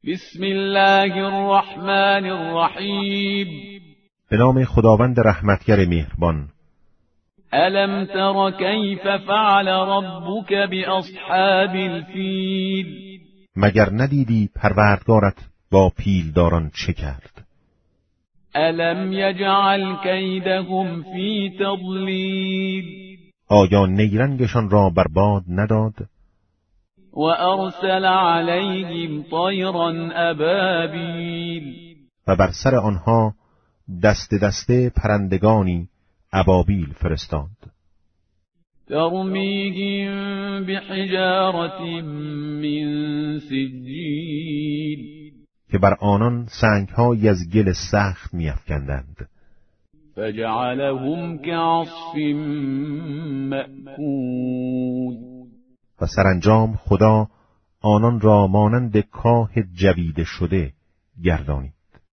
بسم الله الرحمن الرحیم. به نام خداوند رحمتگر مهربان. الم تر کیف فعل ربک باصحاب الفیل؟ مگر ندیدی پروردگارت با پیلداران چه کرد؟ الم یجعل کیدهم فی تضلیل؟ آیا نیرنگشان را بر باد نداد؟ و ارسل علیهم طیرا ابابیل؟ و بر سر آنها دسته دسته پرندگانی ابابیل فرستاد. ترمیهم بحجارة من سجیل؟ که بر آنان سنگ‌هایی از گل سخت می‌افکندند. فجعلهم كعصف مأکول؟ و سرانجام خدا آنان را مانند کاه جویده شده گردانید.